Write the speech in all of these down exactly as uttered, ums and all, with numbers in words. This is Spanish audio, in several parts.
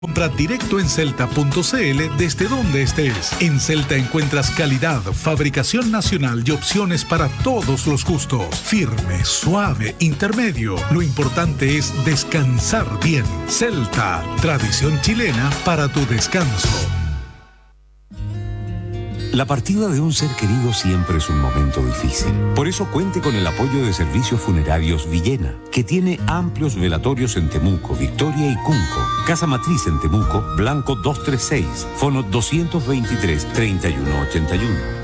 Compra directo en celta punto c l desde donde estés. En Celta encuentras calidad, fabricación nacional y opciones para todos los gustos. Firme, suave, intermedio. Lo importante es descansar bien. Celta, tradición chilena para tu descanso. La partida de un ser querido siempre es un momento difícil. Por eso cuente con el apoyo de Servicios Funerarios Villena, que tiene amplios velatorios en Temuco, Victoria y Cunco. Casa Matriz en Temuco, Blanco doscientos treinta y seis, fono doscientos veintitrés, treinta y uno ochenta y uno.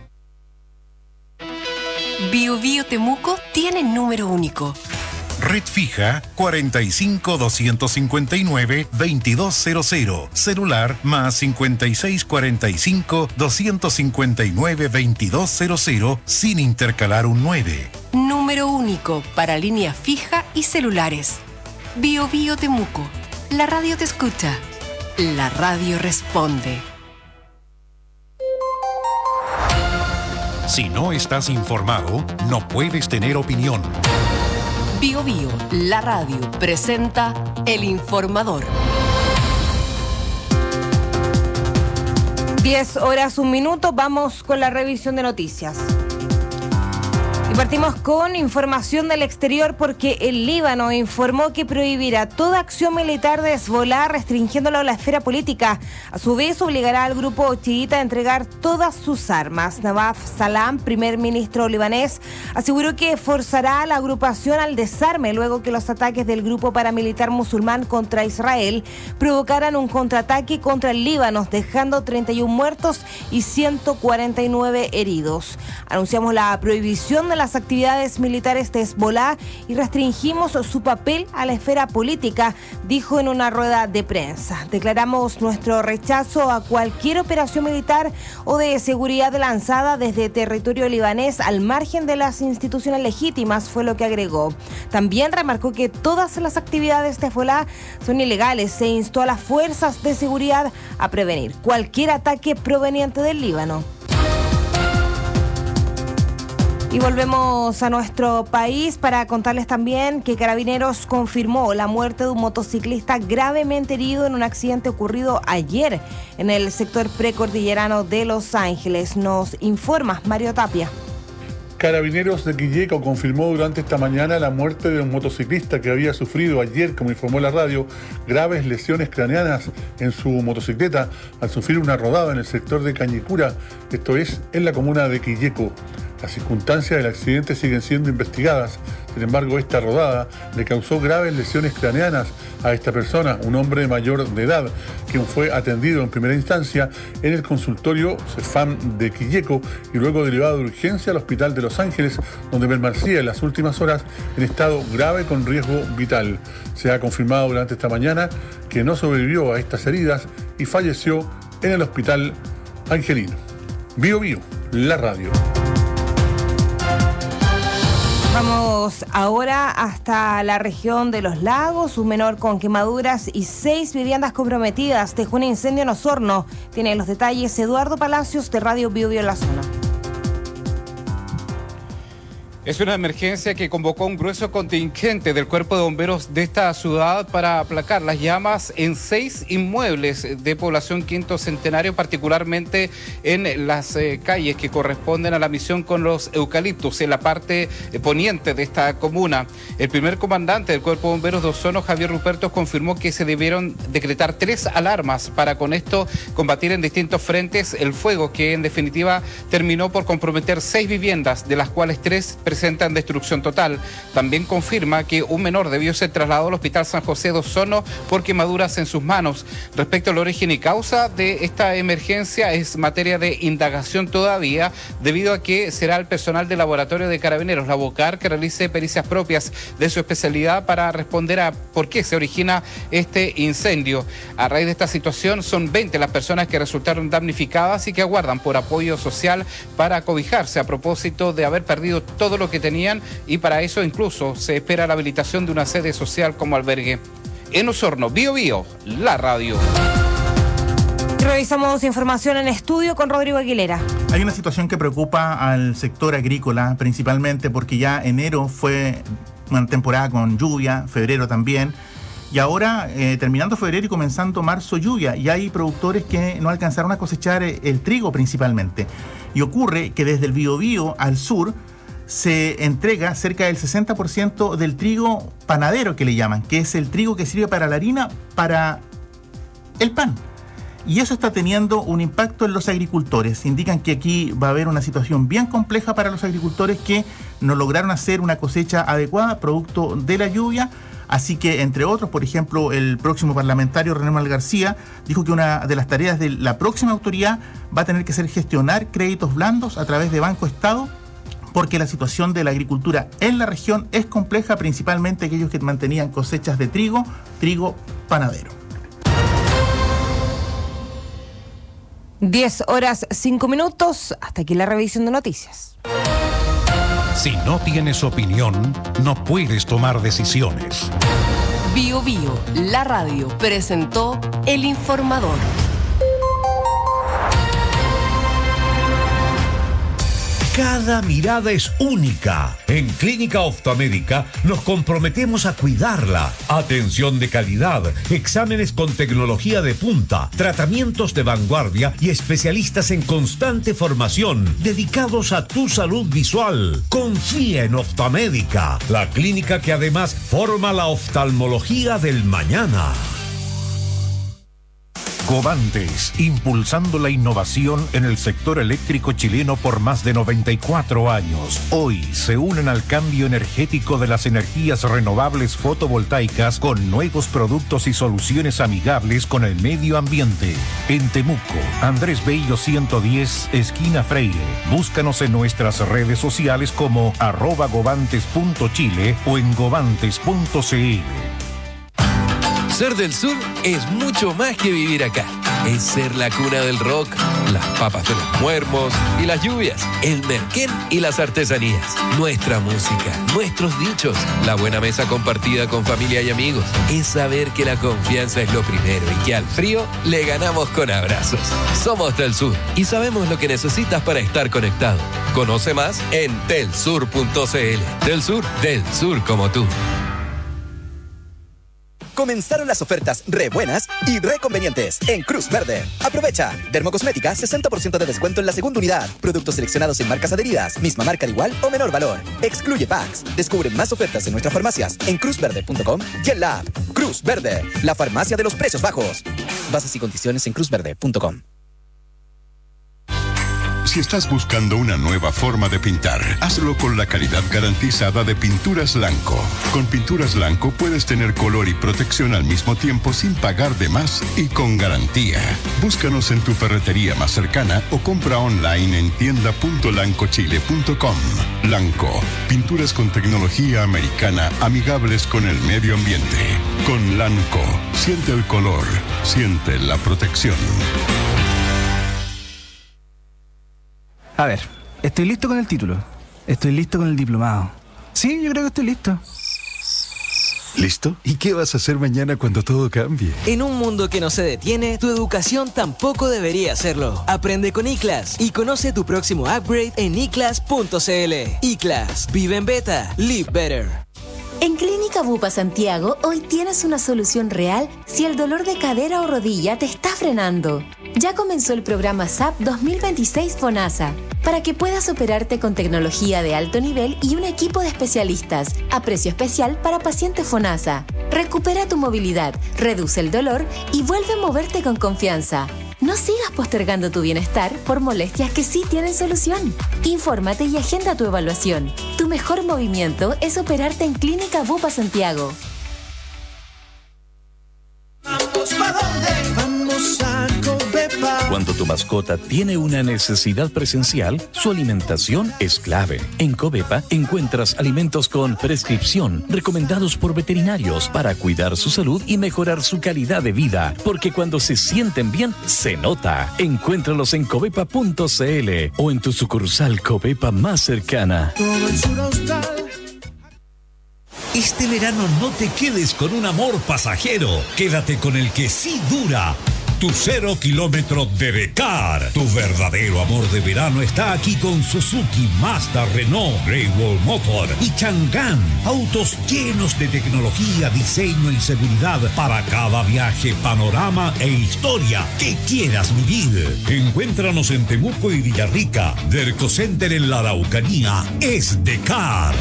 Bio Bio Temuco tiene número único. Red fija cuarenta y cinco, doscientos cincuenta y nueve, veintidós cero cero. Celular más cincuenta y seis, cuarenta y cinco, doscientos cincuenta y nueve, veintidós cero cero sin intercalar un nueve. Número único para línea fija y celulares. Bio Bio Temuco. La radio te escucha. La radio responde. Si no estás informado, no puedes tener opinión. Bio Bio, la radio, presenta El Informador. diez horas, un minuto, vamos con la revisión de noticias. Y partimos con información del exterior porque el Líbano informó que prohibirá toda acción militar de Hezbolá, restringiéndolo a la esfera política. A su vez, obligará al grupo chiita a entregar todas sus armas. Nawaf Salam, primer ministro libanés, aseguró que forzará a la agrupación al desarme luego que los ataques del grupo paramilitar musulmán contra Israel provocaran un contraataque contra el Líbano, dejando treinta y uno muertos y ciento cuarenta y nueve heridos. Anunciamos la prohibición de la las actividades militares de Hezbolá y restringimos su papel a la esfera política, dijo en una rueda de prensa. Declaramos nuestro rechazo a cualquier operación militar o de seguridad lanzada desde territorio libanés al margen de las instituciones legítimas, fue lo que agregó. También remarcó que todas las actividades de Hezbolá son ilegales e instó a las fuerzas de seguridad a prevenir cualquier ataque proveniente del Líbano. Y volvemos a nuestro país para contarles también que Carabineros confirmó la muerte de un motociclista gravemente herido en un accidente ocurrido ayer en el sector precordillerano de Los Ángeles. Nos informa Mario Tapia. Carabineros de Quilleco confirmó durante esta mañana la muerte de un motociclista que había sufrido ayer, como informó la radio, graves lesiones craneanas en su motocicleta al sufrir una rodada en el sector de Cañicura, esto es, en la comuna de Quilleco. Las circunstancias del accidente siguen siendo investigadas. Sin embargo, esta rodada le causó graves lesiones craneanas a esta persona, un hombre mayor de edad, quien fue atendido en primera instancia en el consultorio Cefam de Quilleco y luego derivado de urgencia al hospital de Los Ángeles, donde permanecía en las últimas horas en estado grave con riesgo vital. Se ha confirmado durante esta mañana que no sobrevivió a estas heridas y falleció en el hospital angelino. Bio Bio, la radio. Vamos ahora hasta la región de Los Lagos. Un menor con quemaduras y seis viviendas comprometidas dejó un incendio en Osorno. Tiene los detalles Eduardo Palacios de Radio Bio Bio en la zona. Es una emergencia que convocó un grueso contingente del Cuerpo de Bomberos de esta ciudad para aplacar las llamas en seis inmuebles de población Quinto Centenario, particularmente en las eh, calles que corresponden a la misión con los eucaliptos, en la parte eh, poniente de esta comuna. El primer comandante del Cuerpo de Bomberos de Osorno, Javier Ruperto, confirmó que se debieron decretar tres alarmas para con esto combatir en distintos frentes el fuego, que en definitiva terminó por comprometer seis viviendas, de las cuales tres presentan destrucción total. También confirma que un menor debió ser trasladado al Hospital San José de Osorno por quemaduras en sus manos. Respecto al origen y causa de esta emergencia, es materia de indagación todavía, debido a que será el personal del laboratorio de Carabineros, la BOCAR, que realice pericias propias de su especialidad para responder a por qué se origina este incendio. A raíz de esta situación, son veinte las personas que resultaron damnificadas y que aguardan por apoyo social para acobijarse a propósito de haber perdido todo lo que tenían, y para eso incluso se espera la habilitación de una sede social como albergue. En Osorno, Bio Bio, la radio. Revisamos información en estudio con Rodrigo Aguilera. Hay una situación que preocupa al sector agrícola, principalmente porque ya enero fue una temporada con lluvia, febrero también, Y ahora, eh, terminando febrero y comenzando marzo, lluvia. Y hay productores que no alcanzaron a cosechar el trigo principalmente. Y ocurre que desde el Biobío al sur se entrega cerca del sesenta por ciento del trigo panadero, que le llaman, que es el trigo que sirve para la harina, para el pan. Y eso está teniendo un impacto en los agricultores. Indican que aquí va a haber una situación bien compleja para los agricultores que no lograron hacer una cosecha adecuada producto de la lluvia. Así que, entre otros, por ejemplo, el próximo parlamentario René Mal García dijo que una de las tareas de la próxima autoridad va a tener que ser gestionar créditos blandos a través de Banco Estado, porque la situación de la agricultura en la región es compleja, principalmente aquellos que mantenían cosechas de trigo, trigo panadero. diez horas cinco minutos, hasta aquí la revisión de noticias. Si no tienes opinión, no puedes tomar decisiones. Bio Bio, la radio, presentó El Informador. Cada mirada es única. En Clínica Optomédica nos comprometemos a cuidarla. Atención de calidad, exámenes con tecnología de punta, tratamientos de vanguardia y especialistas en constante formación dedicados a tu salud visual. Confía en Optomédica, la clínica que además forma la oftalmología del mañana. Covantes, impulsando la innovación en el sector eléctrico chileno por más de noventa y cuatro años. Hoy se unen al cambio energético de las energías renovables fotovoltaicas con nuevos productos y soluciones amigables con el medio ambiente. En Temuco, Andrés Bello ciento diez, esquina Freire. Búscanos en nuestras redes sociales como arroba govantes punto chile o en govantes punto cl. Ser del sur es mucho más que vivir acá. Es ser la cuna del rock, las papas de los muermos y las lluvias, el merquén y las artesanías, nuestra música, nuestros dichos, la buena mesa compartida con familia y amigos. Es saber que la confianza es lo primero y que al frío le ganamos con abrazos. Somos del sur y sabemos lo que necesitas para estar conectado. Conoce más en telsur punto cl. Del sur, del sur como tú. Comenzaron las ofertas re buenas y re convenientes en Cruz Verde. Aprovecha. Dermocosmética, sesenta por ciento de descuento en la segunda unidad. Productos seleccionados en marcas adheridas. Misma marca de igual o menor valor. Excluye packs. Descubre más ofertas en nuestras farmacias en cruz verde punto com y en la app. Cruz Verde, la farmacia de los precios bajos. Bases y condiciones en cruz verde punto com. Si estás buscando una nueva forma de pintar, hazlo con la calidad garantizada de Pinturas Lanco. Con Pinturas Lanco puedes tener color y protección al mismo tiempo sin pagar de más y con garantía. Búscanos en tu ferretería más cercana o compra online en tienda punto lanco chile punto com. Lanco, pinturas con tecnología americana amigables con el medio ambiente. Con Lanco, siente el color, siente la protección. A ver, estoy listo con el título. Estoy listo con el diplomado. Sí, yo creo que estoy listo. ¿Listo? ¿Y qué vas a hacer mañana cuando todo cambie? En un mundo que no se detiene, tu educación tampoco debería hacerlo. Aprende con iClass y conoce tu próximo upgrade en i class punto cl. iClass. Vive en beta. Live better. En Clínica Bupa Santiago, hoy tienes una solución real si el dolor de cadera o rodilla te está frenando. Ya comenzó el programa S A P dos mil veintiséis FONASA, para que puedas operarte con tecnología de alto nivel y un equipo de especialistas, a precio especial para pacientes FONASA. Recupera tu movilidad, reduce el dolor y vuelve a moverte con confianza. No sigas postergando tu bienestar por molestias que sí tienen solución. Infórmate y agenda tu evaluación. Tu mejor movimiento es operarte en Clínica Bupa Santiago. ¿Vamos pa' dónde? Vamos a Covepa. Cuando tu mascota tiene una necesidad presencial, su alimentación es clave. En Covepa encuentras alimentos con prescripción, recomendados por veterinarios para cuidar su salud y mejorar su calidad de vida. Porque cuando se sienten bien, se nota. Encuéntralos en covepa punto cl o en tu sucursal Covepa más cercana. Todo el sur austral. Este verano no te quedes con un amor pasajero. Quédate con el que sí dura. tu cero kilómetros de Becar. Tu verdadero amor de verano está aquí con Suzuki, Mazda, Renault, Great Wall Motor y Chang'an. Autos llenos de tecnología, diseño y seguridad para cada viaje, panorama e historia que quieras vivir. Encuéntranos en Temuco y Villarrica. Derco Center en la Araucanía es Becar.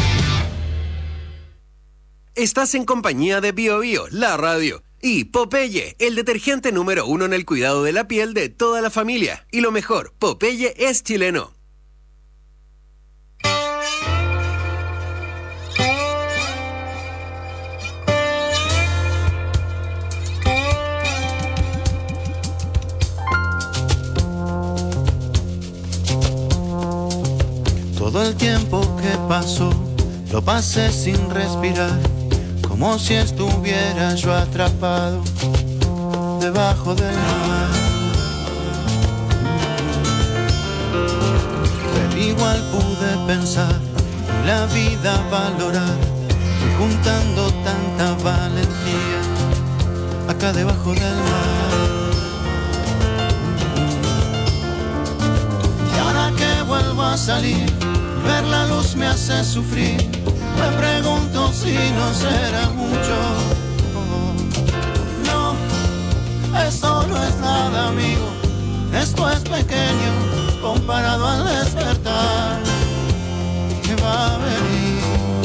Estás en compañía de Bio Bio, la radio, y Popeye, el detergente número uno en el cuidado de la piel de toda la familia. Y lo mejor, Popeye es chileno. Todo el tiempo que pasó, lo pasé sin respirar, como si estuviera yo atrapado debajo del mar. Pero igual pude pensar y la vida valorar, fui juntando tanta valentía acá debajo del mar. Y ahora que vuelvo a salir, ver la luz me hace sufrir. Me pregunto si no será mucho. No, esto no es nada, amigo. Esto es pequeño comparado al despertar que va a venir.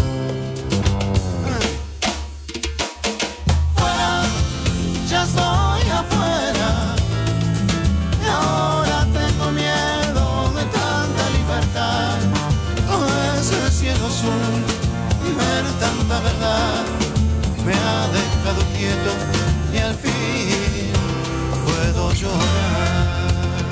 Fuera, ya estoy afuera. Y ahora tengo miedo de tanta libertad. Todo ese cielo azul y ver tanta verdad me ha dejado quieto y al fin puedo llorar.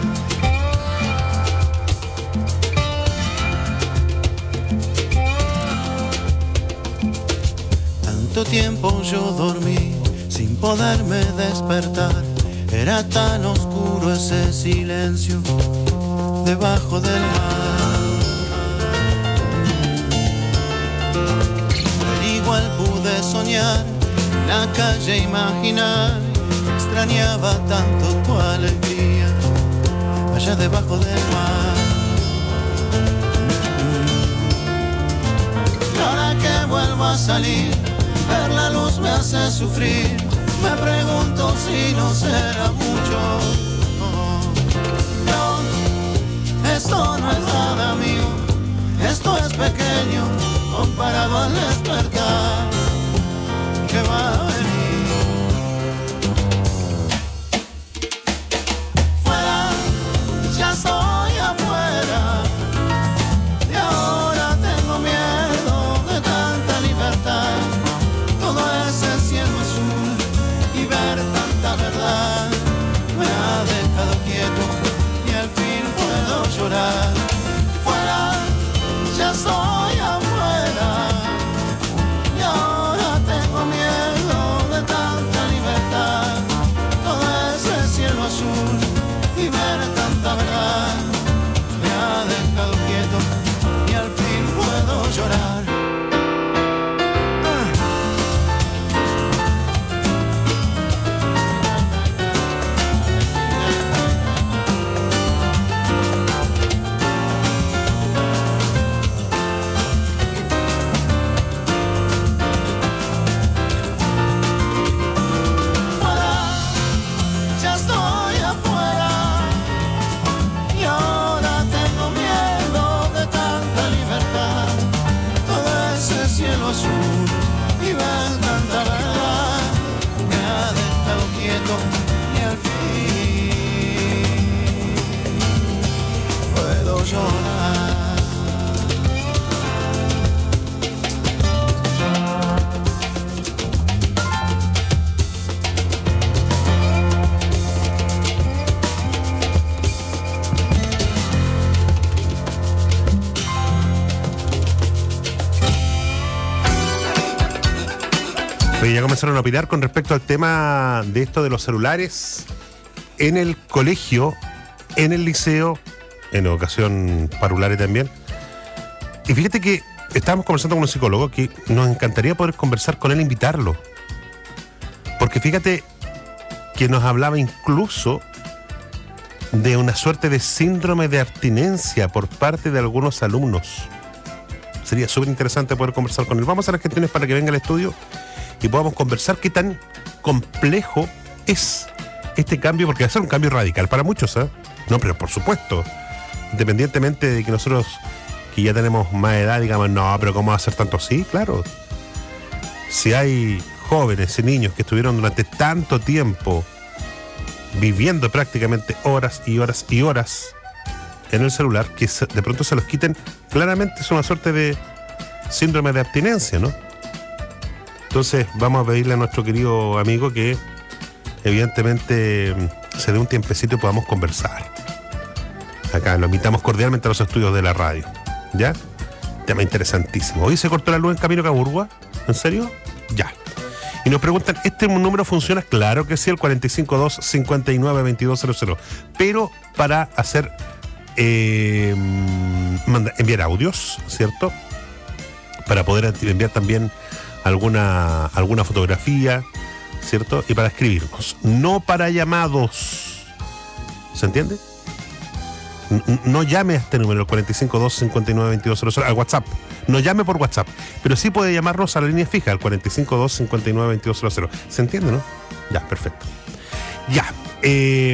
Tanto tiempo yo dormí sin poderme despertar, era tan oscuro ese silencio debajo del mar. Igual pude soñar, la calle imaginar, extrañaba tanto tu alegría allá debajo del mar. Y ahora que vuelvo a salir, ver la luz me hace sufrir. Me pregunto si no será mucho. No, esto no es nada mío, esto es pequeño comparado al despertar que va a venir. Fuera, ya estoy afuera, y ahora tengo miedo de tanta libertad. Todo ese cielo azul y ver tanta verdad me ha dejado quieto y al fin puedo llorar. Fuera, ya estoy afuera, y ahora tengo miedo de tanta libertad. Todo ese cielo azul y ver tanta verdad me ha dejado quieto y al fin puedo llorar. Y ver tanta verdad me ha dejado quieto y al fin puedo llorar. Oye, ya comenzaron a opinar con respecto al tema de esto de los celulares en el colegio, en el liceo, en educación parvularia también. Y fíjate que estábamos conversando con un psicólogo que nos encantaría poder conversar con él e invitarlo. Porque fíjate que nos hablaba incluso de una suerte de síndrome de abstinencia por parte de algunos alumnos. Sería súper interesante poder conversar con él. Vamos a las gestiones para que venga al estudio y podamos conversar qué tan complejo es este cambio, porque va a ser un cambio radical para muchos, ¿eh? No, pero por supuesto, independientemente de que nosotros, que ya tenemos más edad, digamos, no, pero ¿cómo va a ser tanto así? Claro. Si hay jóvenes y niños que estuvieron durante tanto tiempo viviendo prácticamente horas y horas y horas en el celular, que de pronto se los quiten, claramente es una suerte de síndrome de abstinencia, ¿no? Entonces vamos a pedirle a nuestro querido amigo que evidentemente se dé un tiempecito y podamos conversar. Acá lo invitamos cordialmente a los estudios de la radio, ¿ya? Tema interesantísimo. Hoy se cortó la luz en Camino Caburgua. ¿En serio? Ya. Y nos preguntan, ¿este número funciona? Claro que sí, el cuatro cinco dos, cinco nueve, veintidós cero cero. Pero para hacer eh, manda, enviar audios, ¿cierto? Para poder enviar también alguna, alguna fotografía, ¿cierto? Y para escribirnos, no para llamados. ¿Se entiende? N- no llame a este número, el cuatro cinco dos, cinco nueve, veintidós cero cero, al WhatsApp. No llame por WhatsApp, pero sí puede llamarnos a la línea fija, al cuatro cinco dos, cinco nueve, veintidós cero cero. ¿Se entiende, no? Ya, perfecto. Ya. Eh,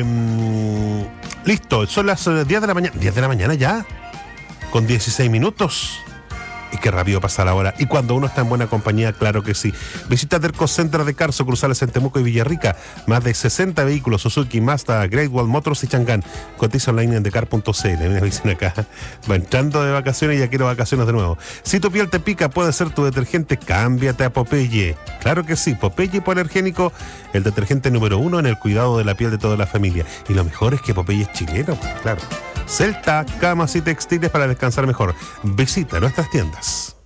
listo, son las diez de la mañana. ¿diez de la mañana ya? Con dieciséis minutos. Y qué rápido pasa la hora. Y cuando uno está en buena compañía, claro que sí. Visita Derco Center de Carso, Cruzales en Temuco y Villarrica. Más de sesenta vehículos, Suzuki, Mazda, Great Wall Motors y Chang'an. Cotiza online en decar punto c l. Me dicen acá, va entrando de vacaciones y ya quiero vacaciones de nuevo. Si tu piel te pica, puede ser tu detergente. Cámbiate a Popeye. Claro que sí, Popeye Hipoalergénico, el detergente número uno en el cuidado de la piel de toda la familia. Y lo mejor es que Popeye es chileno, pues, claro. Celta, camas y textiles para descansar mejor. Visita nuestras tiendas.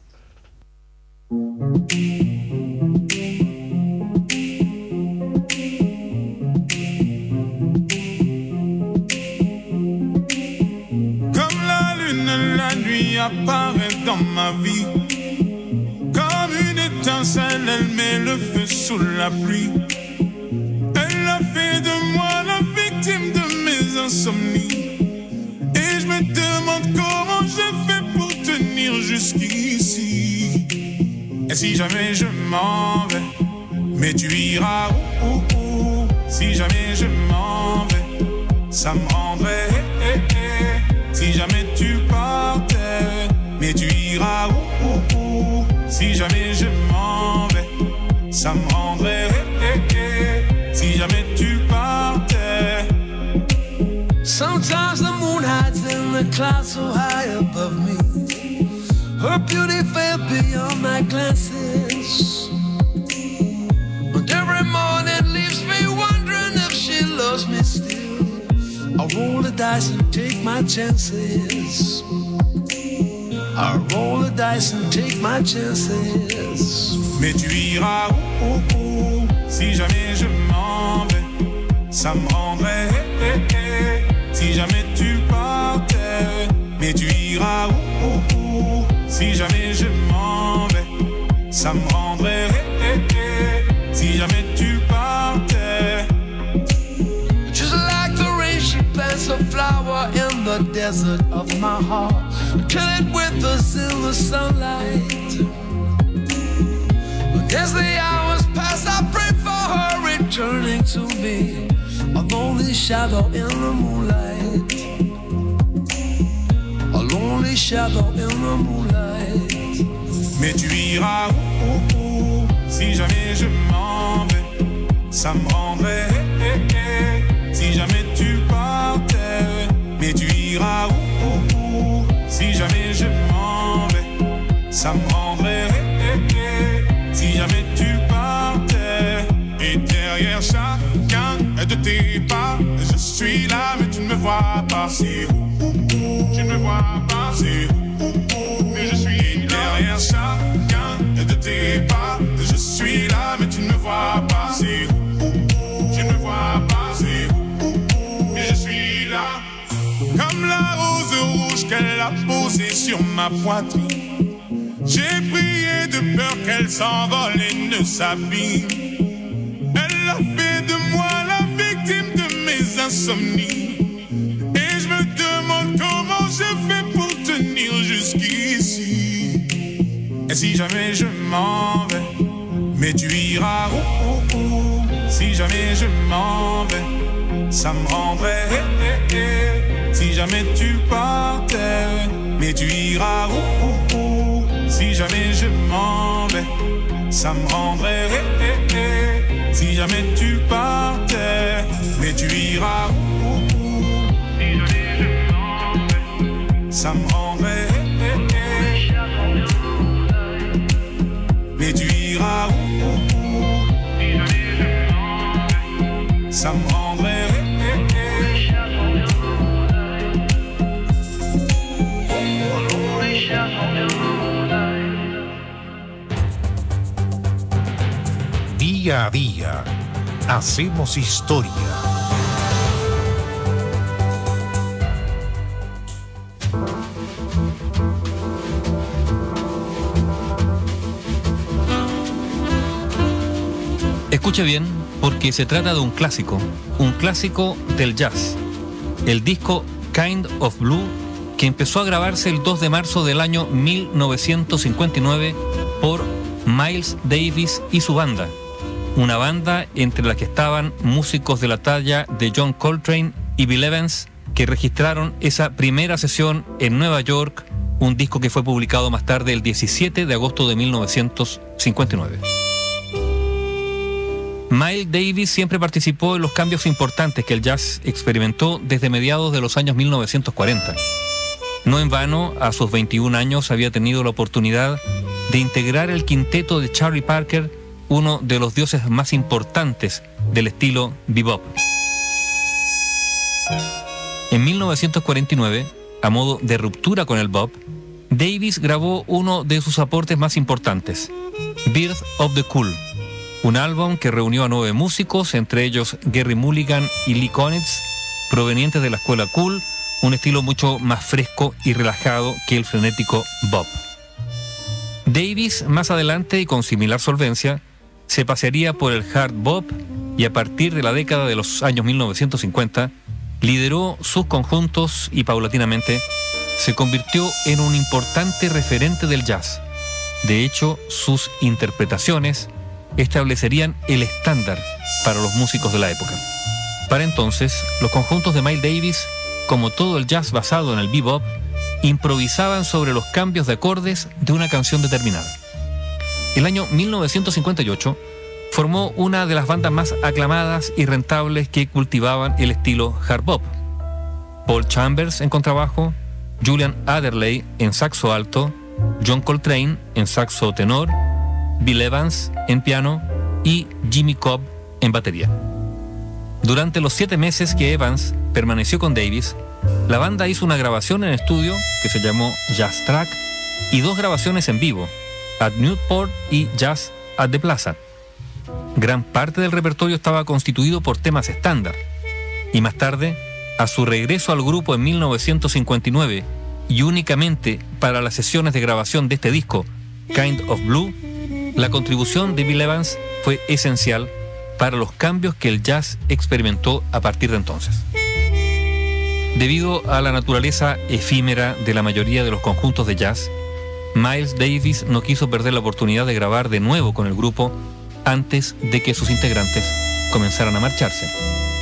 Comme la lune, la nuit apparaît dans ma vie. Comme une étincelle, elle met le feu sous la pluie. Elle a fait de moi la victime de mes insomnies. Et je me demande comment j'ai fait pour tenir jusqu'ici. Et si jamais je m'en vais, mais tu iras où, où, où. Si jamais je m'en vais, ça me rendrait eh, eh, eh. Si jamais tu partais, mais tu iras où, où, où. Si jamais je m'en vais, ça me rendrait eh, eh, eh. Si jamais tu partais. Sometimes the moon hides in the clouds so high above me. Her beauty fell beyond my glances. But every morning leaves me wondering if she loves me still. I roll the dice and take my chances. I roll the dice and take my chances. Mais tu iras où, où, où. Si jamais je m'en vais, ça me rendrait eh, eh, eh. Si jamais tu partais, mais tu iras où, où, où. Si jamais je m'en vais, ça me rendrait eh, eh, eh. Si jamais tu partais. Just like the rain, she plants a flower in the desert of my heart. Kill it with us in the sunlight. But as the hours pass, I pray for her returning to me. A lonely shadow in the moonlight. A lonely shadow in the moonlight. Mais tu iras où, où, où. Si jamais je m'en vais, ça me rendrait eh, eh, eh. Si jamais tu partais, mais tu iras où, où, où. Si jamais je m'en vais, ça me rendrait eh, eh, eh. Si jamais tu partais. Et derrière chacun de tes pas, je suis là mais tu ne me vois pas. C'est où, où, où. Tu ne me vois pas. C'est où, où, où. Mais je suis là. Derrière chacun de tes pas, je suis là mais tu ne me vois pas. C'est où, où, où. Tu ne me vois pas. C'est où, où, où. Mais je suis là. Comme la rose rouge qu'elle a posée sur ma poitrine, j'ai prié de peur qu'elle s'envole et ne s'abîme. Elle a fait de moi la insomnie. Et je me demande comment j'ai fait pour tenir jusqu'ici. Et si jamais je m'en vais, mais tu iras où, où, où. Si jamais je m'en vais, ça me rendrait eh, eh, eh. Si jamais tu partais, mais tu iras où, où, où. Si jamais je m'en vais, ça me rendrait eh, eh, eh. Si jamais tu partais, mais tu iras où, où, où. Si jamais je m'en vais, ça me rendrait eh, eh, eh. Mais tu iras où, où, où. Si jamais je m'en vais, ça me rendrait eh, eh, eh. Día a día, hacemos historia. Escuche bien, porque se trata de un clásico, un clásico del jazz. El disco Kind of Blue, que empezó a grabarse el dos de marzo del año mil novecientos cincuenta y nueve por Miles Davis y su banda. Una banda entre la que estaban músicos de la talla de John Coltrane y Bill Evans, que registraron esa primera sesión en Nueva York, un disco que fue publicado más tarde el diecisiete de agosto de mil novecientos cincuenta y nueve. Miles Davis siempre participó en los cambios importantes que el jazz experimentó desde mediados de los años mil novecientos cuarenta. No en vano, a sus veintiún años había tenido la oportunidad de integrar el quinteto de Charlie Parker, uno de los dioses más importantes del estilo bebop. En mil novecientos cuarenta y nueve, a modo de ruptura con el bop, Davis grabó uno de sus aportes más importantes, Birth of the Cool, un álbum que reunió a nueve músicos, entre ellos Gerry Mulligan y Lee Konitz, provenientes de la escuela cool, un estilo mucho más fresco y relajado que el frenético bop. Davis, más adelante y con similar solvencia, se pasearía por el hard bop y a partir de la década de los años mil novecientos cincuenta lideró sus conjuntos y paulatinamente se convirtió en un importante referente del jazz. De hecho, sus interpretaciones establecerían el estándar para los músicos de la época. Para entonces, los conjuntos de Miles Davis, como todo el jazz basado en el bebop, improvisaban sobre los cambios de acordes de una canción determinada. El año mil novecientos cincuenta y ocho formó una de las bandas más aclamadas y rentables que cultivaban el estilo hard bop. Paul Chambers en contrabajo, Julian Adderley en saxo alto, John Coltrane en saxo tenor, Bill Evans en piano y Jimmy Cobb en batería. Durante los siete meses que Evans permaneció con Davis, la banda hizo una grabación en estudio que se llamó Jazz Track y dos grabaciones en vivo, at Newport y Jazz at the Plaza. Gran parte del repertorio estaba constituido por temas estándar, y más tarde, a su regreso al grupo en mil novecientos cincuenta y nueve y únicamente para las sesiones de grabación de este disco, Kind of Blue, la contribución de Bill Evans fue esencial para los cambios que el jazz experimentó a partir de entonces. Debido a la naturaleza efímera de la mayoría de los conjuntos de jazz, Miles Davis no quiso perder la oportunidad de grabar de nuevo con el grupo antes de que sus integrantes comenzaran a marcharse.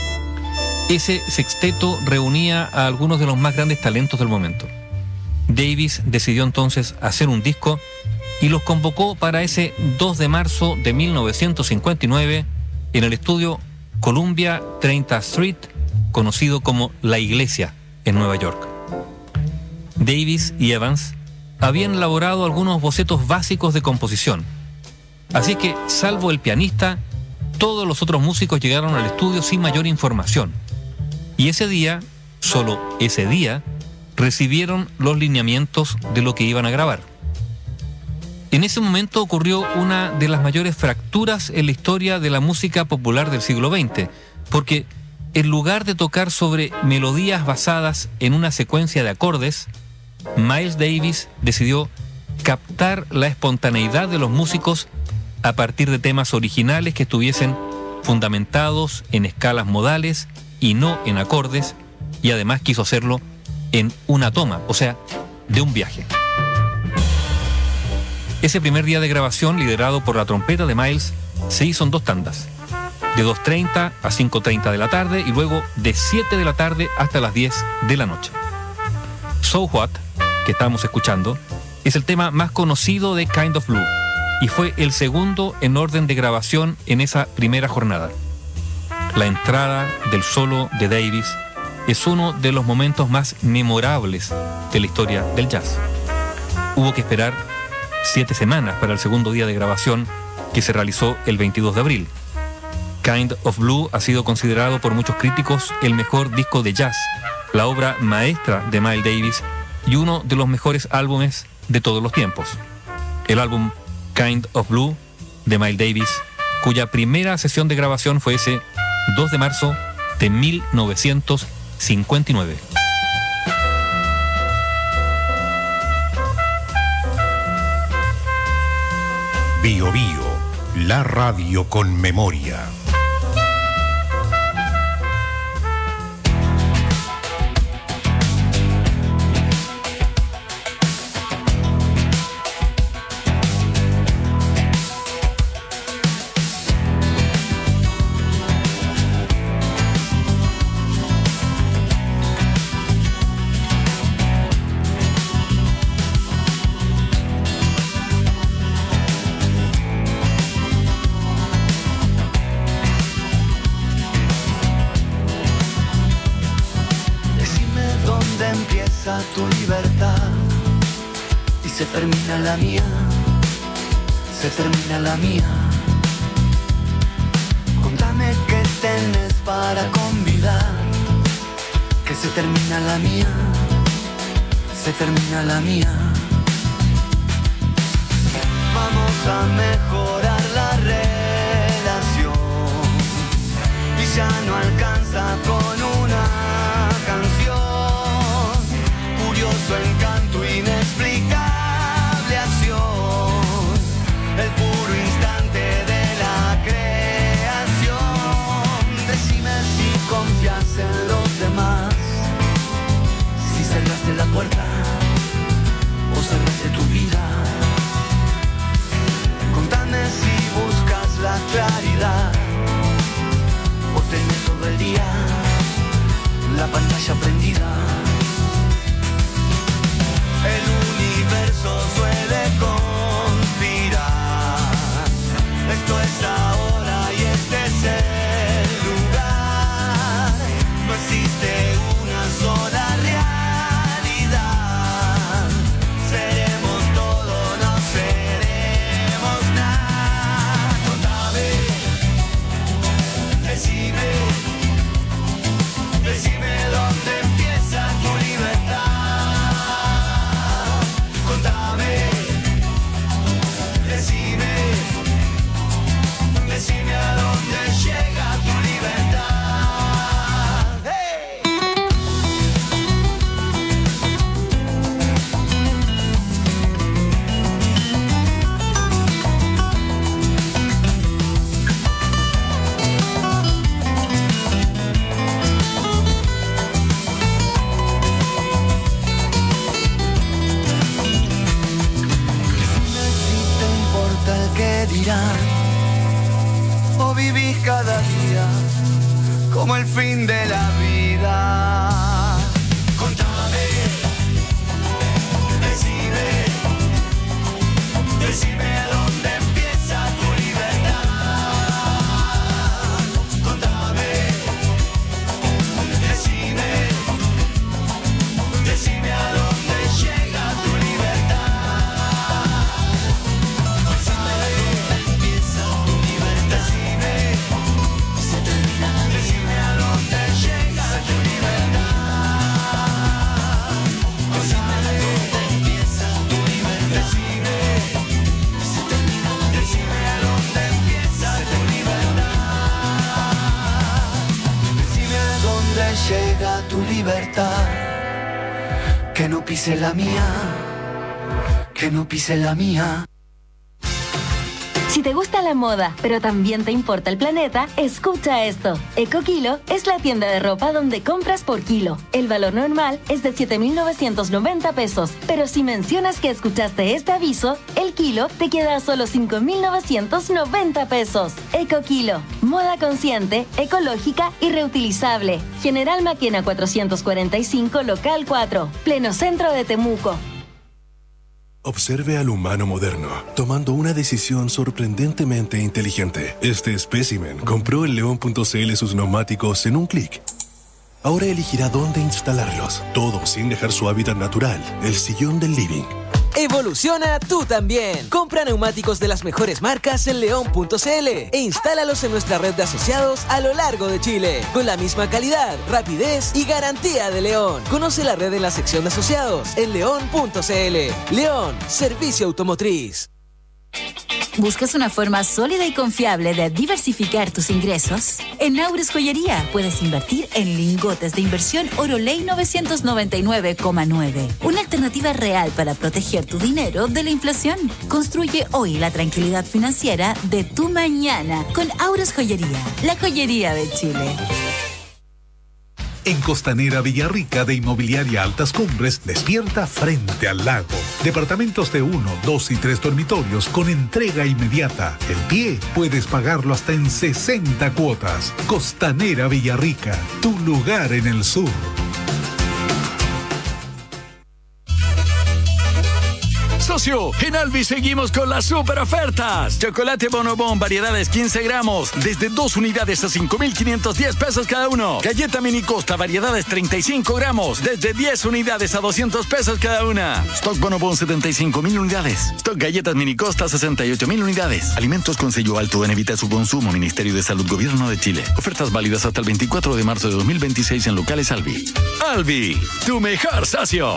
Ese sexteto reunía a algunos de los más grandes talentos del momento. Davis decidió entonces hacer un disco y los convocó para ese dos de marzo de mil novecientos cincuenta y nueve en el estudio Columbia treinta Street, conocido como La Iglesia, en Nueva York. Davis y Evans habían elaborado algunos bocetos básicos de composición, así que, salvo el pianista, todos los otros músicos llegaron al estudio sin mayor información. Y ese día, solo ese día, recibieron los lineamientos de lo que iban a grabar. En ese momento ocurrió una de las mayores fracturas en la historia de la música popular del siglo veinte, porque en lugar de tocar sobre melodías basadas en una secuencia de acordes, Miles Davis decidió captar la espontaneidad de los músicos a partir de temas originales que estuviesen fundamentados en escalas modales y no en acordes, y además quiso hacerlo en una toma, o sea, de un viaje. Ese primer día de grabación, liderado por la trompeta de Miles, se hizo en dos tandas, de dos treinta a cinco treinta de la tarde y luego de siete de la tarde hasta las diez de la noche. So What, que estamos escuchando, es el tema más conocido de Kind of Blue y fue el segundo en orden de grabación en esa primera jornada. La entrada del solo de Davis es uno de los momentos más memorables de la historia del jazz. Hubo que esperar siete semanas para el segundo día de grabación, que se realizó el veintidós de abril. Kind of Blue ha sido considerado por muchos críticos el mejor disco de jazz, la obra maestra de Miles Davis y uno de los mejores álbumes de todos los tiempos. El álbum Kind of Blue de Miles Davis, cuya primera sesión de grabación fue ese dos de marzo de mil novecientos cincuenta y nueve. Bio Bio, la radio con memoria. Tu libertad y se termina la mía, se termina la mía. Contame qué tenés para convidar, que se termina la mía, se termina la mía. Vamos a mejorar la relación y ya no alcanza con una canción. Su encanto, inexplicable acción, el puro instante de la creación. Decime si confías en los demás, si cerraste la puerta o cerraste tu vida. Contame si buscas la claridad o tenés todo el día la pantalla prendida. El universo suele conspirar. Esto es ahora y este es el lugar. No existe una sola realidad. Seremos todo, no seremos nada. Contame, decime, decime dónde empieza tu libertad. Decime a dónde llega tu libertad. ¡Hey! Decime si te importa el que dirán, o vivís cada día como el fin de la vida. Contame, decime, decime a dónde empieza tu libertad. Contame, decime, decime a dónde llega tu libertad. Decime, empieza tu libertad. Decime a dónde llega tu libertad. Decime a dónde empieza tu libertad. Decime, decime a dónde empieza tu libertad. Decime a dónde llega tu libertad. Que no pise la mía, que no pise la mía. Si te gusta la moda, pero también te importa el planeta, escucha esto. EcoKilo es la tienda de ropa donde compras por kilo. El valor normal es de siete mil novecientos noventa pesos, pero si mencionas que escuchaste este aviso, el kilo te queda a solo cinco mil novecientos noventa pesos. EcoKilo, moda consciente, ecológica y reutilizable. General Maquena cuatrocientos cuarenta y cinco, local cuatro, pleno centro de Temuco. Observe al humano moderno, tomando una decisión sorprendentemente inteligente. Este espécimen compró en león punto c l sus neumáticos en un clic. Ahora elegirá dónde instalarlos, todo sin dejar su hábitat natural, el sillón del living. Evoluciona tú también. Compra neumáticos de las mejores marcas en león punto c l e instálalos en nuestra red de asociados a lo largo de Chile, con la misma calidad, rapidez y garantía de León. Conoce la red en la sección de asociados en león punto c l. León, servicio automotriz. ¿Buscas una forma sólida y confiable de diversificar tus ingresos? En Aures Joyería puedes invertir en lingotes de inversión Oroley novecientos noventa y nueve coma nueve. Una alternativa real para proteger tu dinero de la inflación. Construye hoy la tranquilidad financiera de tu mañana con Aures Joyería, la joyería de Chile. En Costanera Villarrica de Inmobiliaria Altas Cumbres despierta frente al lago. Departamentos de uno, dos y tres dormitorios con entrega inmediata. El pie puedes pagarlo hasta en sesenta cuotas. Costanera Villarrica, tu lugar en el sur. Socio, en Albi seguimos con las super ofertas. Chocolate Bonobón, variedades quince gramos, desde dos unidades a cinco mil quinientos diez pesos cada uno. Galleta Mini Costa, variedades treinta y cinco gramos, desde diez unidades a doscientos pesos cada una. Stock Bonobón, setenta y cinco mil unidades. Stock Galletas Mini Costa, sesenta y ocho mil unidades. Alimentos con sello alto en evita su consumo. Ministerio de Salud, Gobierno de Chile. Ofertas válidas hasta el veinticuatro de marzo de dos mil veintiséis en locales Albi. Albi, tu mejor socio.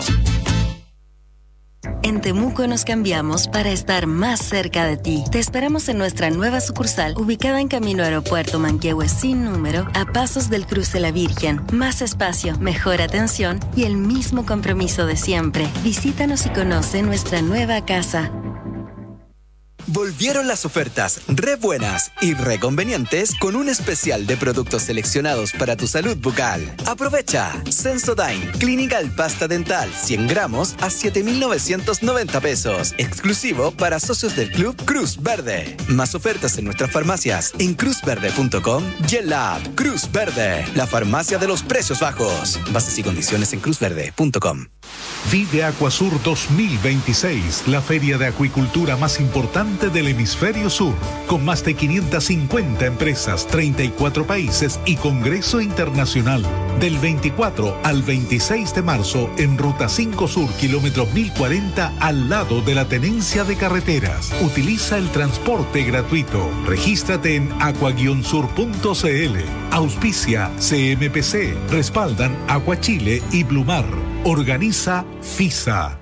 En Temuco nos cambiamos para estar más cerca de ti. Te esperamos en nuestra nueva sucursal, ubicada en Camino Aeropuerto Manquehue sin número, a pasos del Cruce La Virgen. Más espacio, mejor atención y el mismo compromiso de siempre. Visítanos y conoce nuestra nueva casa. Volvieron las ofertas re buenas y re convenientes con un especial de productos seleccionados para tu salud bucal. Aprovecha Sensodyne Clinical Pasta Dental cien gramos a siete mil novecientos noventa pesos. Exclusivo para socios del Club Cruz Verde. Más ofertas en nuestras farmacias en cruz verde punto com y en la app Cruz Verde, la farmacia de los precios bajos. Bases y condiciones en cruz verde punto com. Vive Acuasur dos mil veintiséis, la feria de acuicultura más importante del hemisferio sur, con más de quinientas cincuenta empresas, treinta y cuatro países y congreso internacional. Del veinticuatro al veintiséis de marzo en Ruta cinco Sur, kilómetro mil cuarenta, al lado de la Tenencia de Carreteras. Utiliza el transporte gratuito. Regístrate en aqua guion sur punto c l. Auspicia C M P C. Respaldan Acuachile y Blumar. Organiza FISA.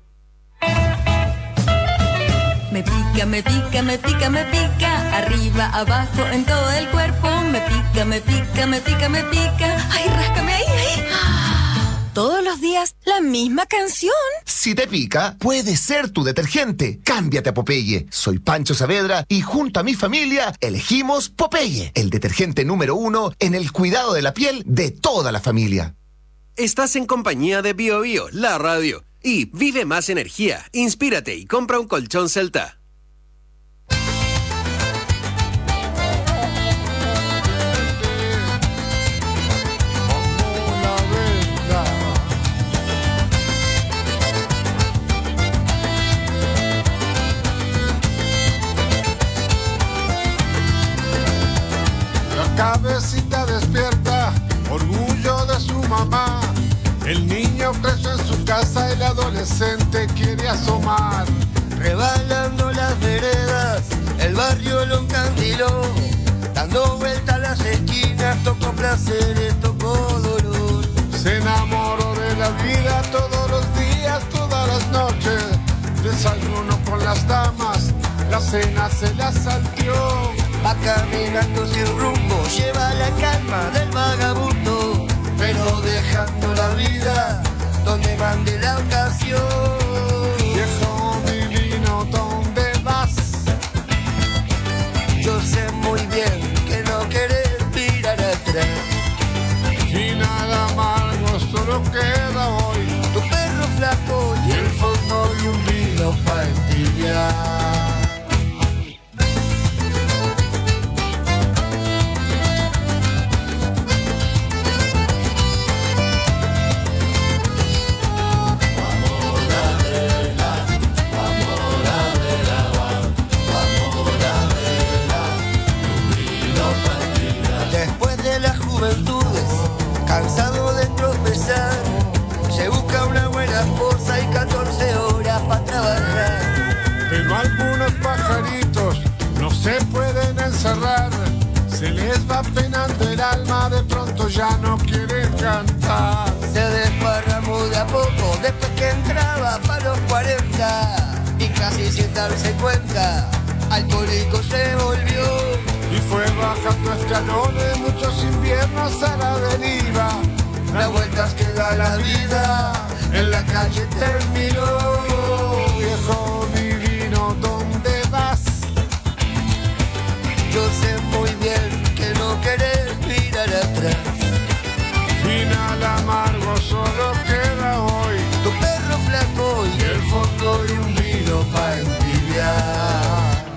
Me pica, me pica, me pica, me pica. Arriba, abajo, en todo el cuerpo. Me pica, me pica, me pica, me pica. Ay, ráscame ahí, ahí. Todos los días, la misma canción. Si te pica, puede ser tu detergente. Cámbiate a Popeye. Soy Pancho Saavedra y junto a mi familia elegimos Popeye, el detergente número uno en el cuidado de la piel de toda la familia. Estás en compañía de Bio Bio, la radio. Y vive más energía, inspírate y compra un colchón Celta. La cabecita despierta, orgullo de su mamá. El niño creció en su casa, el adolescente quiere asomar. Rebalando las veredas, el barrio lo encandiló. Dando vueltas a las esquinas, tocó placeres, tocó dolor. Se enamoró de la vida todos los días, todas las noches. Desayuno con las damas, la cena se la salteó. Va caminando sin rumbo, lleva la calma del vagabundo, pero dejando la vida donde mande la ocasión. Viejo divino, ¿dónde vas? Final amargo solo queda hoy tu perro flaco y el fondo de un vino para entibiar. Cansado de tropezar, se busca una buena esposa y catorce horas para trabajar. Pero algunos pajaritos no se pueden encerrar, se les va penando el alma, de pronto ya no quieren cantar. Se desparramó de a poco después que entraba para los cuarenta y casi sin darse cuenta, alcohólico se volvió. Y fue bajando escalones muchos inviernos a la deriva. Las vueltas que da la vida en la calle terminó. Viejo divino, ¿dónde vas? Yo sé muy bien que no querés mirar atrás. Final amargo solo queda hoy tu perro flaco y el fondo de un vino para entibiar.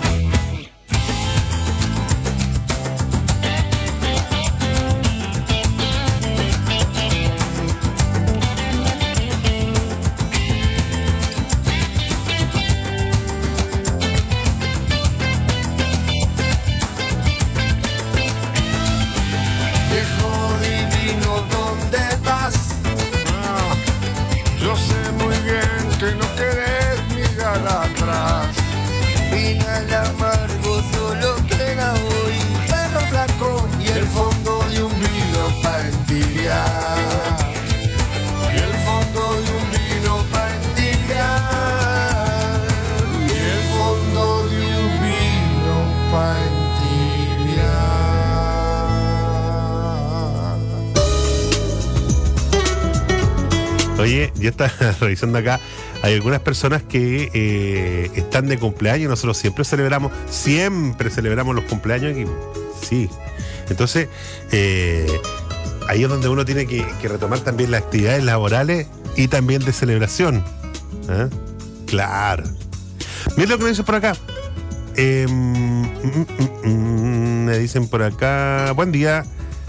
Final amargo solo queda hoy perro flaco y el fondo de un vino para entibiar. Y el fondo de un vino para entibiar. Y el fondo de un vino para entibiar. Oye, yo estaba revisando acá. Hay algunas personas que eh, están de cumpleaños. Nosotros siempre celebramos, siempre celebramos los cumpleaños. Y, sí. Entonces, eh, ahí es donde uno tiene que, que retomar también las actividades laborales y también de celebración. ¿Eh? Claro. Miren lo que me dicen por acá. Eh, mm, mm, mm, me dicen por acá. Buen día.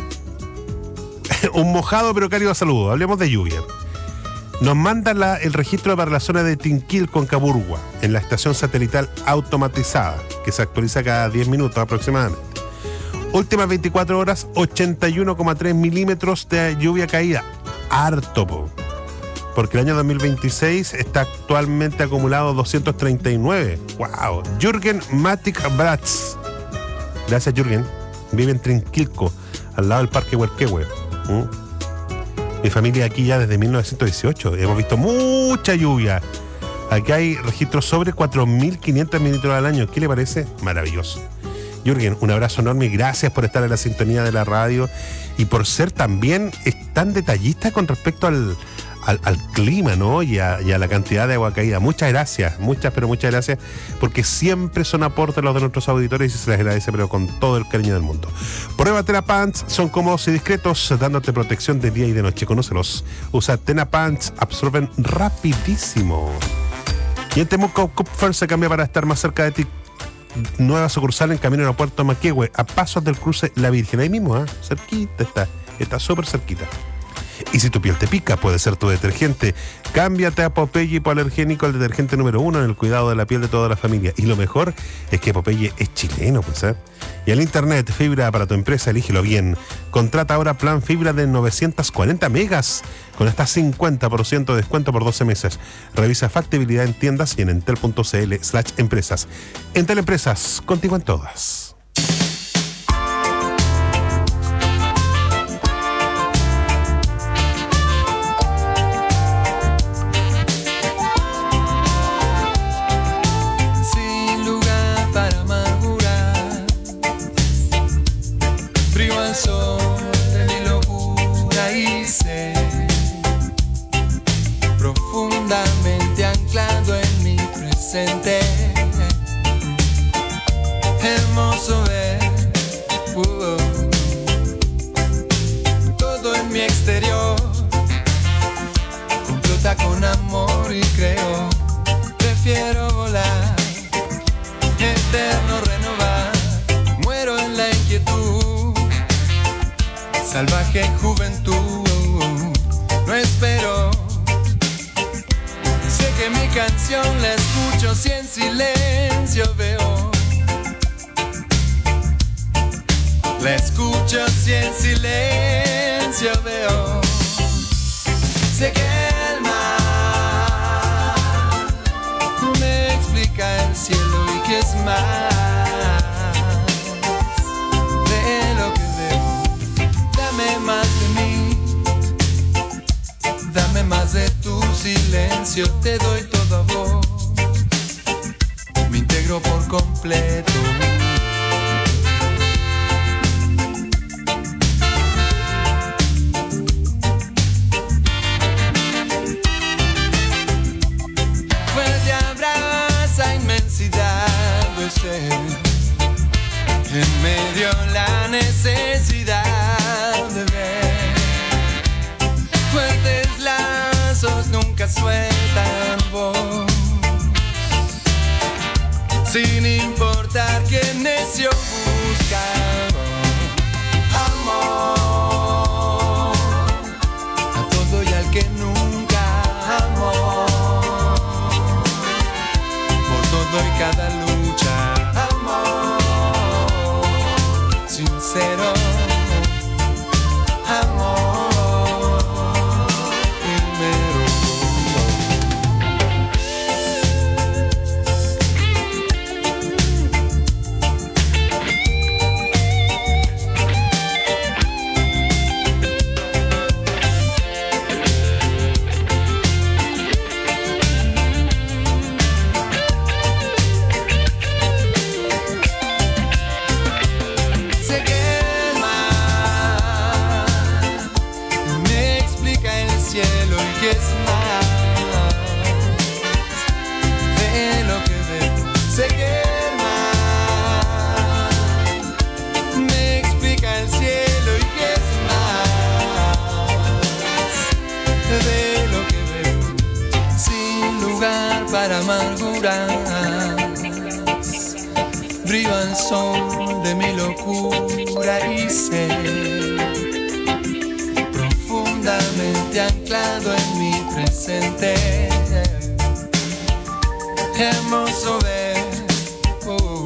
Un mojado pero cálido saludo. Hablemos de lluvia. Nos manda la, el registro para la zona de Tinquil con Caburgua, en la estación satelital automatizada, que se actualiza cada diez minutos aproximadamente. Últimas veinticuatro horas, ochenta y uno coma tres milímetros de lluvia caída. Harto, po. Porque el año dos mil veintiséis está actualmente acumulado doscientos treinta y nueve. ¡Wow! Jürgen Matic Bratz. Gracias, Jürgen. Vive en Trinquilco, al lado del Parque Huerquehue. ¿Mm? Mi familia aquí ya desde mil novecientos dieciocho. Hemos visto mucha lluvia. Aquí hay registros sobre cuatro mil quinientos mililitros al año. ¿Qué le parece? Maravilloso. Jürgen, un abrazo enorme y gracias por estar en la sintonía de la radio y por ser también tan detallista con respecto al, al, al clima, ¿no? Y a, y a la cantidad de agua caída. Muchas gracias, muchas, pero muchas gracias, porque siempre son aportes los de nuestros auditores y se les agradece, pero con todo el cariño del mundo. Prueba Tenapants, son cómodos y discretos, dándote protección de día y de noche. Conócelos. Usa Tenapants, absorben rapidísimo. Y en Temuco, Kupfer se cambia para estar más cerca de ti. Nueva sucursal en camino aeropuerto Maquehue, a pasos del cruce La Virgen. Ahí mismo, ¿eh? Cerquita está, está súper cerquita. Y si tu piel te pica, puede ser tu detergente. Cámbiate a Popeye Hipoalergénico, el detergente número uno en el cuidado de la piel de toda la familia. Y lo mejor es que Popeye es chileno, pues, ¿eh? Y el internet, fibra para tu empresa, elígelo bien. Contrata ahora plan fibra de novecientos cuarenta megas con hasta cincuenta por ciento de descuento por doce meses. Revisa factibilidad en tiendas y en entel.cl slash empresas. Entel Empresas, contigo en todas. Profundamente anclado en mi presente, hermoso ver uh, todo en mi exterior. Complota con amor y creo. Prefiero volar, eterno renovar. Muero en la inquietud, salvaje juventud. No espero. Sé que mi canción la escucho si en silencio veo. La escucho si en silencio veo. Sé que el mar me explica el cielo y que es más de lo que veo. Dame más de mí, dame más de tu silencio. Te doy todo a vos, me integro por completo. En medio la necesidad de ver. Fuertes lazos nunca sueltan voz, sin importar que necio busca amor a todo y al que nunca amó. Por todo y cada lucha, sincero, amor primero. Brilla el sol de mi locura y sé, profundamente anclado en mi presente, hermoso ver oh,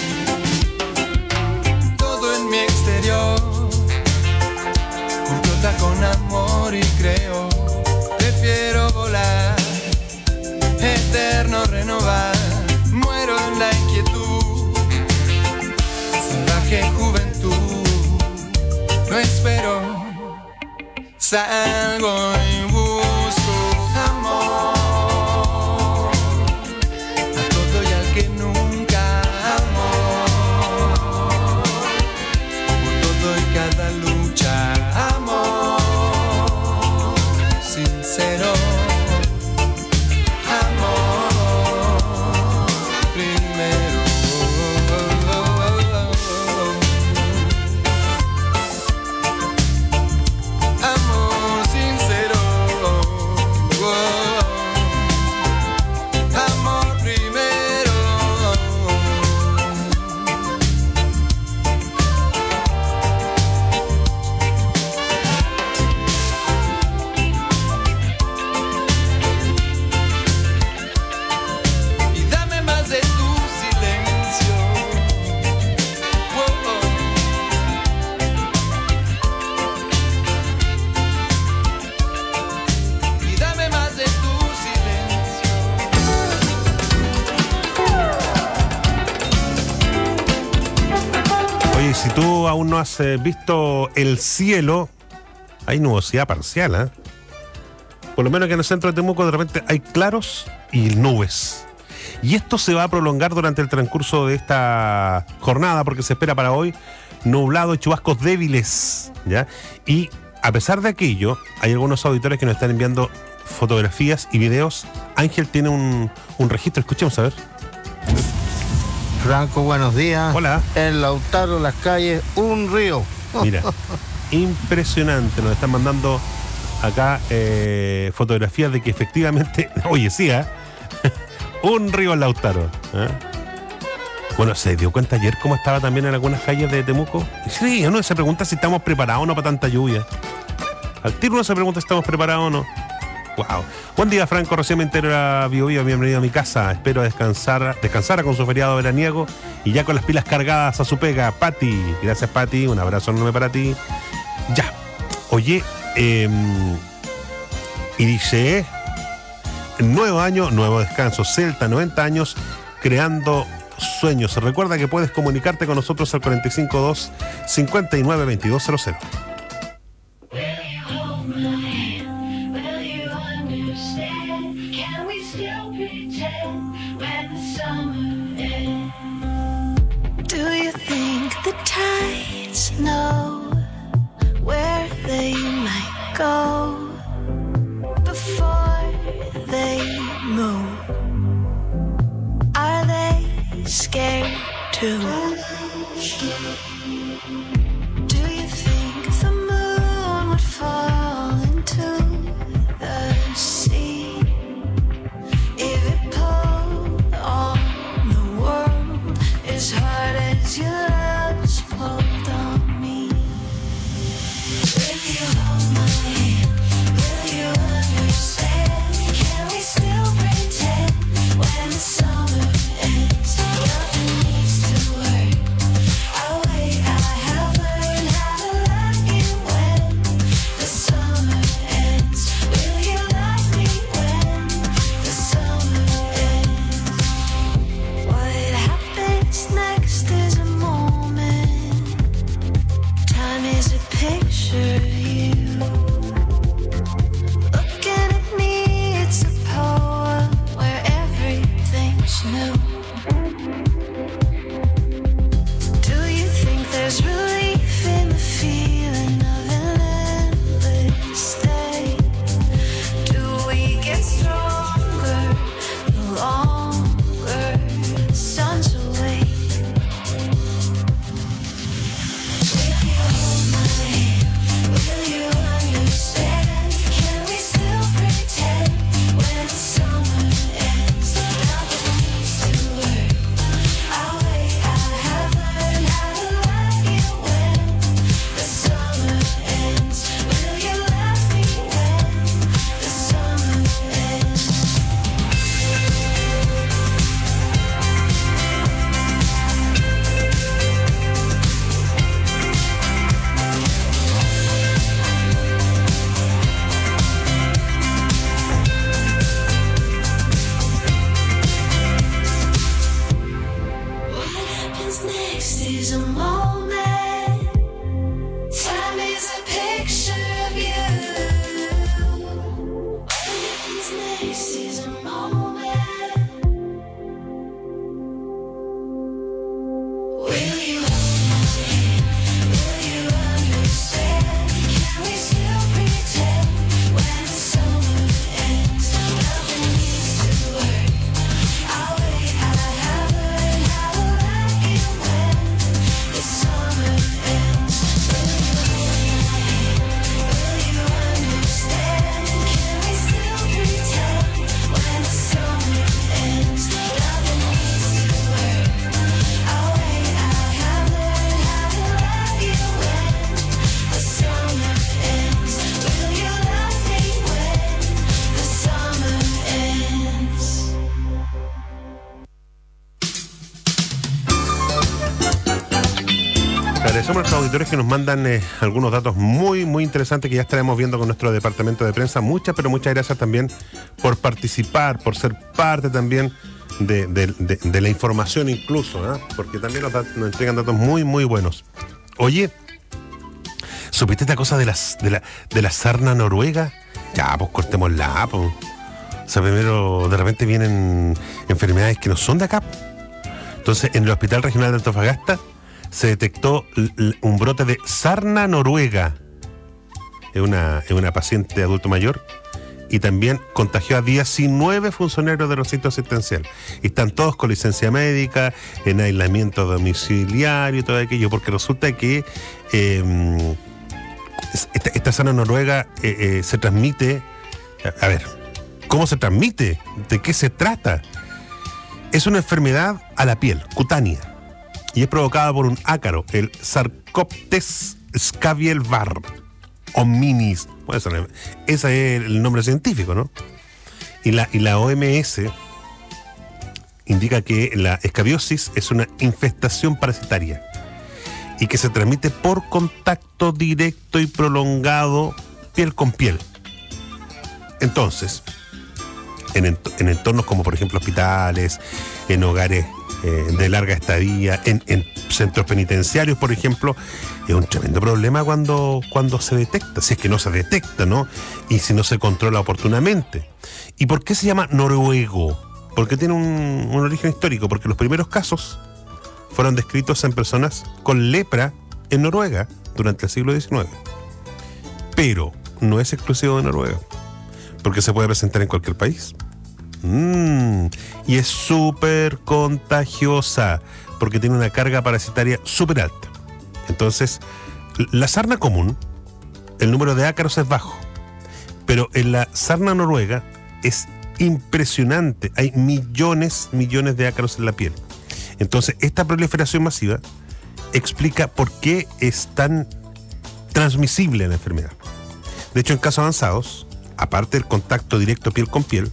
todo en mi exterior, complota con amor y creo. Prefiero volar, eterno renovar. Muero en la inquietud, salvaje juventud. No espero, salgo y busco amor a todo y al que nunca amó. Por todo y cada lucha, amor sincero. Si tú aún no has eh, visto el cielo, hay nubosidad parcial, ¿eh? Por lo menos que en el centro de Temuco de repente hay claros y nubes. Y esto se va a prolongar durante el transcurso de esta jornada, porque se espera para hoy nublado y chubascos débiles, ¿ya? Y a pesar de aquello, hay algunos auditores que nos están enviando fotografías y videos. Ángel tiene un, un registro, escuchemos a ver. Franco, buenos días. Hola. En Lautaro, las calles, un río. Mira. impresionante. Nos están mandando acá eh, fotografías de que efectivamente, oye, sí, ¿eh? un río en Lautaro. ¿eh? Bueno, ¿se dio cuenta ayer cómo estaba también en algunas calles de Temuco? Sí, uno se pregunta si estamos preparados o no para tanta lluvia. Al tiro uno se pregunta si estamos preparados o no. Wow. Buen día, Franco. Recién me entero a Bio Bio. Bienvenido a mi casa. Espero descansar, descansar con su feriado veraniego y ya con las pilas cargadas a su pega. Pati. Gracias, Pati. Un abrazo enorme para ti. Ya. Oye, eh, y dice, nuevo año, nuevo descanso. Celta, noventa años, creando sueños. Recuerda que puedes comunicarte con nosotros al cuatro cinco dos, cinco nueve, veintidós cero cero. Do you think the tides know where they might go before they move? Are they scared too? Do you think the moon would fall into the sea if it pulled on the world as hard as your love's pulled on me? Will you hold my hand? Will you understand? Can we still pretend when the summer ends? Nothing needs to work. Oh wait, I have learned how to love you when the summer ends. Will you love me when the summer ends? What happens next is a moment. Time is a picture of you. Looking at me, it's a poem where everything's new. Do you think there's relief in the feeling of an endless day? Do we get stronger the longer the sun's awake? Will you hold my hand? Will you understand? Can we still pretend when the summer ends? Nothing needs to work. Oh wait, I have learned how to love you when the summer ends. Will you love me when the summer ends? What happens next is a moment. Time is a picture of you. What happens next is a moment. Will you hold my hand? Will you understand? Can we still pretend when the summer ends? Nothing needs to work. Oh wait, I have learned how to love you when the summer ends. Will you hold my hand? Will you understand? Can we still pretend when the summer ends? Nothing needs to work. Oh wait, I have learned how to love you when the summer ends. Will you love me when the summer ends? Agradecemos a nuestros auditores que nos mandan eh, algunos datos muy, muy interesantes que ya estaremos viendo con nuestro departamento de prensa. Muchas, pero muchas gracias también por participar, por ser parte también de, de- de- de la información incluso, ¿eh? Porque también nos, da- nos entregan datos muy, muy buenos. Oye, ¿supiste esta cosa de, las, de, la, de la sarna noruega? Ya, pues cortémosla, pues. O sea, primero, de repente vienen enfermedades que no son de acá. Entonces, en el Hospital Regional de Antofagasta se detectó l- l- un brote de sarna noruega. Es una, es una paciente adulto mayor y también contagió a diecinueve funcionarios del recinto asistencial. Y están todos con licencia médica, en aislamiento domiciliario y todo aquello, porque resulta que eh, esta, esta sarna noruega eh, eh, se transmite. A, a ver, ¿cómo se transmite? ¿De qué se trata? Es una enfermedad a la piel, cutánea, y es provocada por un ácaro, el Sarcoptes scabielvar hominis. Bueno, ese es el nombre científico, ¿no? Y la, y la O M S indica que la escabiosis es una infestación parasitaria y que se transmite por contacto directo y prolongado piel con piel. Entonces, en, ent- en entornos como por ejemplo hospitales, en hogares eh, de larga estadía, en, en centros penitenciarios, por ejemplo, es un tremendo problema cuando, cuando se detecta, si es que no se detecta, ¿no? Y si no se controla oportunamente. ¿Y por qué se llama noruego? Porque tiene un, un origen histórico, porque los primeros casos fueron descritos en personas con lepra en Noruega durante el siglo diecinueve. Pero no es exclusivo de Noruega, porque se puede presentar en cualquier país. Mm, y es súper contagiosa, porque tiene una carga parasitaria súper alta. Entonces, la sarna común, el número de ácaros es bajo, pero en la sarna noruega es impresionante. Hay millones, millones de ácaros en la piel. Entonces, esta proliferación masiva explica por qué es tan transmisible la enfermedad. De hecho, en casos avanzados, aparte del contacto directo piel con piel,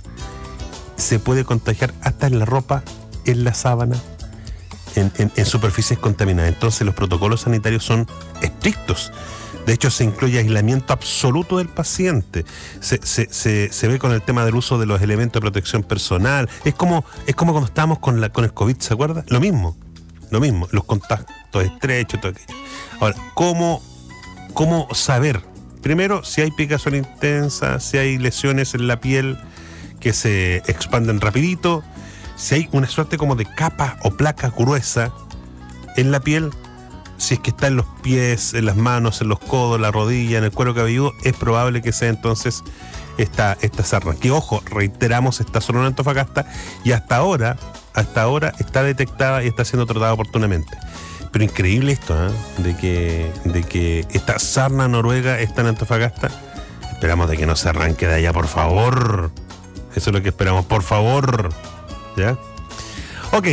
se puede contagiar hasta en la ropa, en la sábana, en, en, en superficies contaminadas. Entonces, los protocolos sanitarios son estrictos. De hecho, se incluye aislamiento absoluto del paciente. Se, se, se, se ve con el tema del uso de los elementos de protección personal. Es como, es como cuando estábamos con, la, con el COVID, ¿se acuerda? Lo mismo, lo mismo, los contactos estrechos, todo aquello. Ahora, ¿cómo, cómo saber? Primero, si hay picazón intensa, si hay lesiones en la piel que se expanden rapidito, si hay una suerte como de capa o placa gruesa en la piel. Si es que está en los pies, en las manos, en los codos, en la rodilla, en el cuero cabelludo, es probable que sea entonces esta, esta sarna. Que ojo, reiteramos, está solo en Antofagasta y hasta ahora, hasta ahora está detectada y está siendo tratada oportunamente. Pero increíble esto, ¿eh? de que, de que esta sarna noruega está en Antofagasta. Esperamos de que no se arranque de allá, por favor. Eso es lo que esperamos, por favor. ¿Ya? Ok,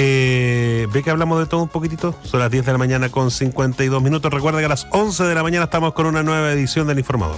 eh, ve que hablamos de todo un poquitito. Son las diez de la mañana con cincuenta y dos minutos. Recuerda que a las once de la mañana estamos con una nueva edición del Informador.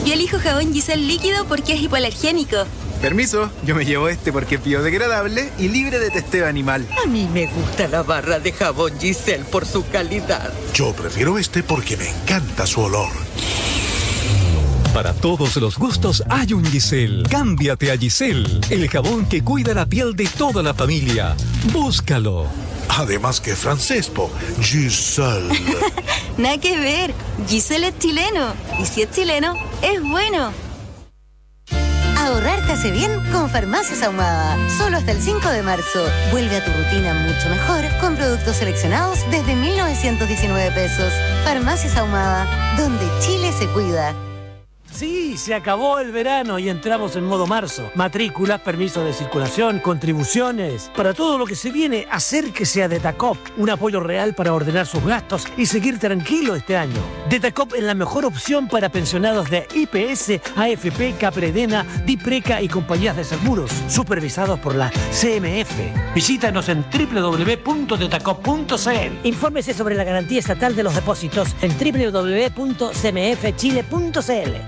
Yo elijo jabón Giselle líquido porque es hipoalergénico. Permiso, yo me llevo este porque es biodegradable y libre de testeo animal. A mí me gusta la barra de jabón Giselle por su calidad. Yo prefiero este porque me encanta su olor. Para todos los gustos hay un Giselle. Cámbiate a Giselle, el jabón que cuida la piel de toda la familia. Búscalo. Además que francés, po. Giselle. Nada que ver. Giselle es chileno. Y si es chileno, es bueno. Ahorrar te hace bien con Farmacias Ahumada. Solo hasta el cinco de marzo. Vuelve a tu rutina mucho mejor con productos seleccionados desde mil novecientos diecinueve pesos. Farmacias Ahumada, donde Chile se cuida. Sí, se acabó el verano y entramos en modo marzo. Matrículas, permisos de circulación, contribuciones. Para todo lo que se viene, acérquese a Detacop. Un apoyo real para ordenar sus gastos y seguir tranquilo este año. Detacop es la mejor opción para pensionados de I P S, A F P, Capredena, Dipreca y compañías de seguros, supervisados por la C M F. Visítanos en doble u doble u doble u punto detacop punto c l. Infórmese sobre la garantía estatal de los depósitos en doble u doble u doble u punto c m f chile punto c l.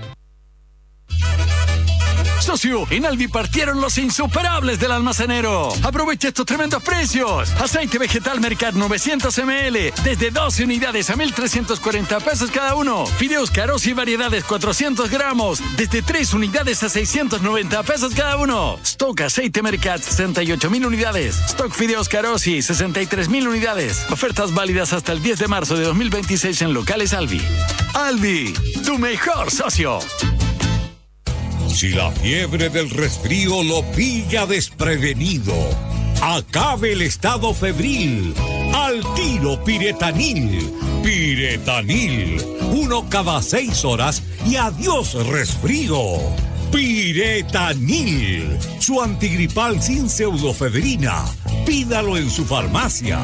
Socio, en Alvi partieron los insuperables del almacenero. Aprovecha estos tremendos precios. Aceite vegetal Mercat novecientos mililitros desde doce unidades a mil trescientos cuarenta pesos cada uno. Fideos Carosi y variedades cuatrocientos gramos desde tres unidades a seiscientos noventa pesos cada uno. Stock aceite Mercat sesenta y ocho mil unidades. Stock Fideos Carosi sesenta y tres mil unidades. Ofertas válidas hasta el diez de marzo de dos mil veintiséis en locales Alvi. Alvi, tu mejor socio. Si la fiebre del resfrío lo pilla desprevenido, acabe el estado febril. Al tiro Piretanil. Piretanil. Uno cada seis horas y adiós resfrío. Piretanil. Su antigripal sin pseudofebrina. Pídalo en su farmacia.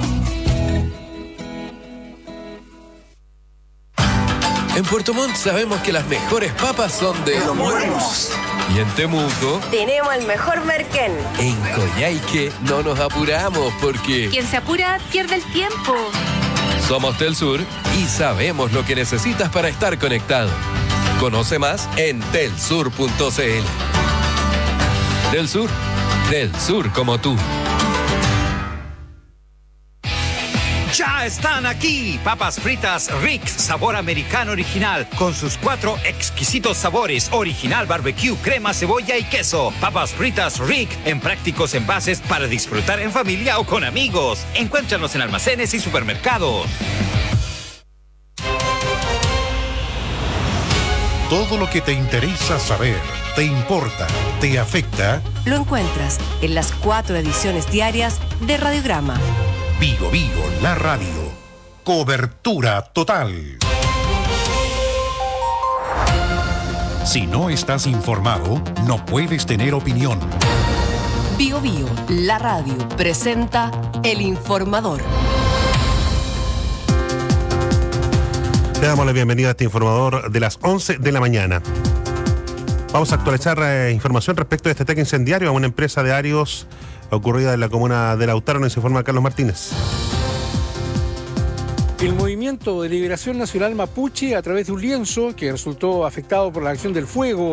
En Puerto Montt sabemos que las mejores papas son de Los Buenos. Y en Temuco, Tenemos el mejor merquén. en Coyhaique, no nos apuramos porque Quien se apura pierde el tiempo. somos del sur y sabemos lo que necesitas para estar conectado. Conoce más en telsur punto c l. Del sur, del sur como tú. Ya están aquí, papas fritas Rick, sabor americano original, con sus cuatro exquisitos sabores, original barbecue, crema, cebolla y queso. Papas fritas Rick, en prácticos envases para disfrutar en familia o con amigos. Encuéntranos en almacenes y supermercados. Todo lo que te interesa saber, te importa, te afecta. Lo encuentras en las cuatro ediciones diarias de Radiograma. Vigo Vigo, la radio. Cobertura total. Si no estás informado, no puedes tener opinión. Bio Bio, la radio, presenta El Informador. Le damos la bienvenida a este informador de las once de la mañana. Vamos a actualizar eh, información respecto de este ataque incendiario a una empresa de Arios ocurrida en la comuna de Lautaro. Nos informa Carlos Martínez. El Movimiento de Liberación Nacional Mapuche, a través de un lienzo que resultó afectado por la acción del fuego